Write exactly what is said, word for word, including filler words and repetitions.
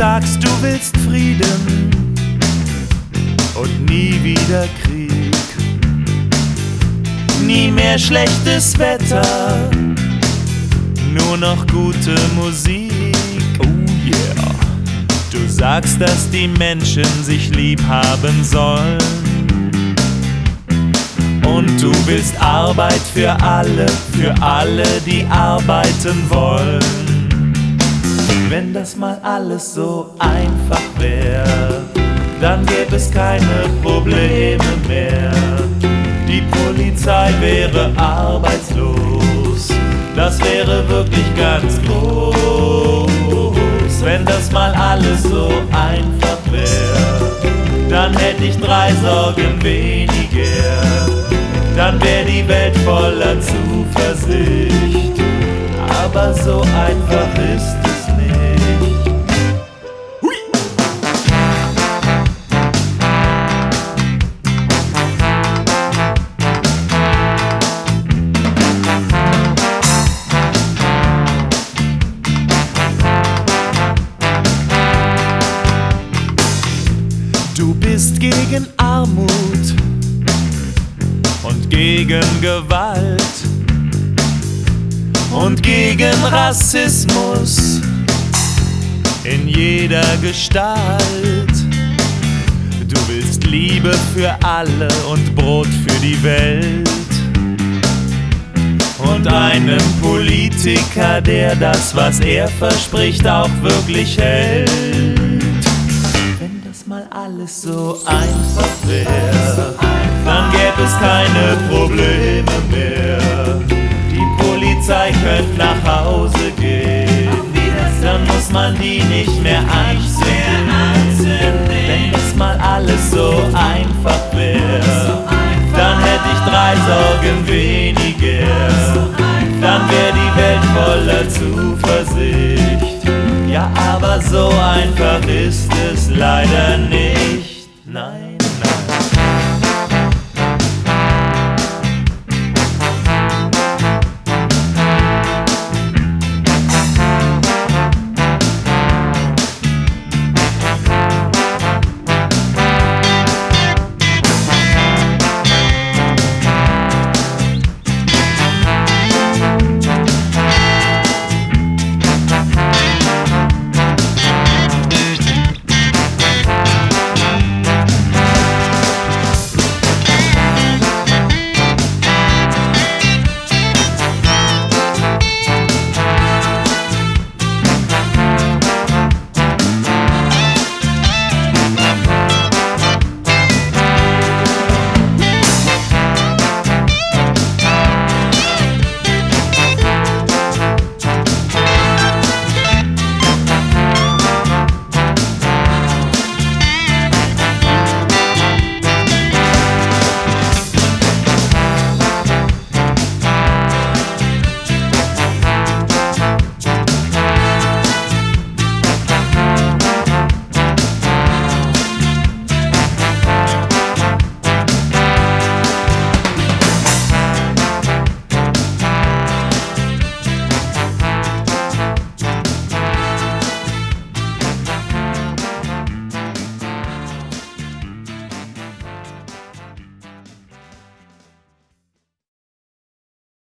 sagst, du willst Frieden und nie wieder Krieg, nie mehr schlechtes Wetter, nur noch gute Musik. Oh yeah. Du sagst, dass die Menschen sich lieb haben sollen und du willst Arbeit für alle, für alle, die arbeiten wollen. Wenn das mal alles so einfach wäre, dann gäbe es keine Probleme mehr. Die Polizei wäre arbeitslos, das wäre wirklich ganz groß. Wenn das mal alles so einfach wäre, dann hätte ich drei Sorgen weniger. Dann wäre die Welt voller Zuversicht, aber so einfach ist es nicht. Hui. Du bist gegen Armut und gegen Gewalt und gegen Rassismus in jeder Gestalt. Du willst Liebe für alle und Brot für die Welt und einen Politiker, der das, was er verspricht, auch wirklich hält. Wenn das mal alles so einfach wäre, dann gäbe es keine Probleme mehr. Die Polizei könnte nach Hause gehen, dann muss man die nicht mehr anzünden. Wenn das mal alles so einfach wäre, dann hätte ich drei Sorgen weniger. Dann wäre die Welt voller Zuversicht. Ja, aber so einfach ist es leider nicht. Nein.